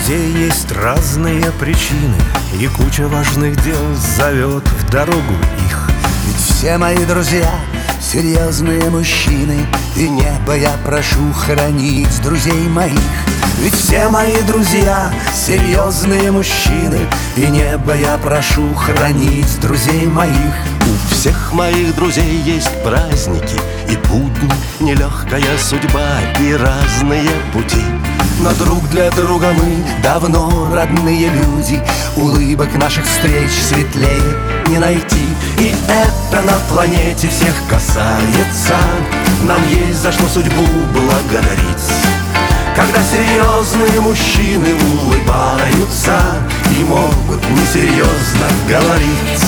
друзей есть разные причины, и куча важных дел зовет в дорогу их. Ведь все мои друзья серьезные мужчины, и небо я прошу хранить друзей моих. Ведь все мои друзья серьезные мужчины, и небо я прошу хранить друзей моих. У всех моих друзей есть праздники и будни, нелегкая судьба и разные пути. Но друг для друга мы давно родные люди, улыбок наших встреч светлее не найти. И это на планете всех касается, нам есть за что судьбу благодарить. Когда серьезные мужчины улыбаются и могут несерьезно говорить.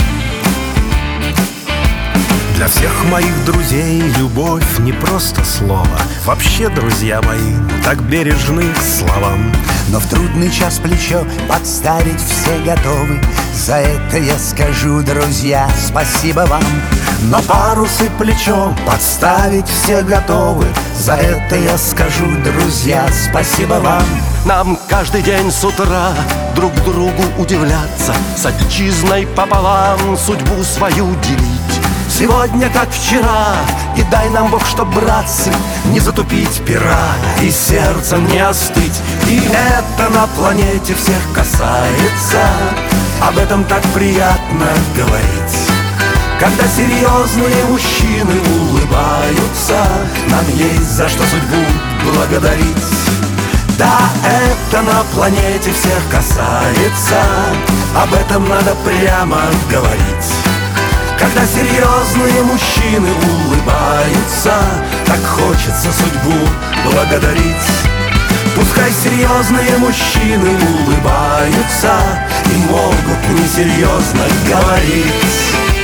Для всех моих друзей любовь не просто слово. Вообще, друзья мои, так бережны к словам. Но в трудный час плечо подставить все готовы. За это я скажу, друзья, спасибо вам. Но парусы плечом подставить все готовы. За это я скажу, друзья, спасибо вам. Нам каждый день с утра друг другу удивляться, с отчизной пополам судьбу свою делить. Сегодня как вчера, и дай нам Бог, чтоб, братцы, не затупить пера и сердцем не остыть. И это на планете всех касается, об этом так приятно говорить. Когда серьезные мужчины улыбаются, нам есть за что судьбу благодарить. Да, это на планете всех касается, об этом надо прямо говорить. Когда серьезные мужчины улыбаются, так хочется судьбу благодарить. Пускай серьезные мужчины улыбаются и могут несерьезно говорить.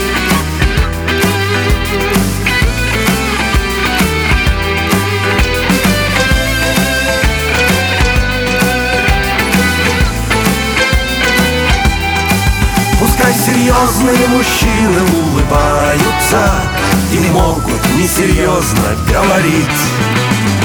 Пускай серьезные мужчины улыбаются и могут несерьезно говорить.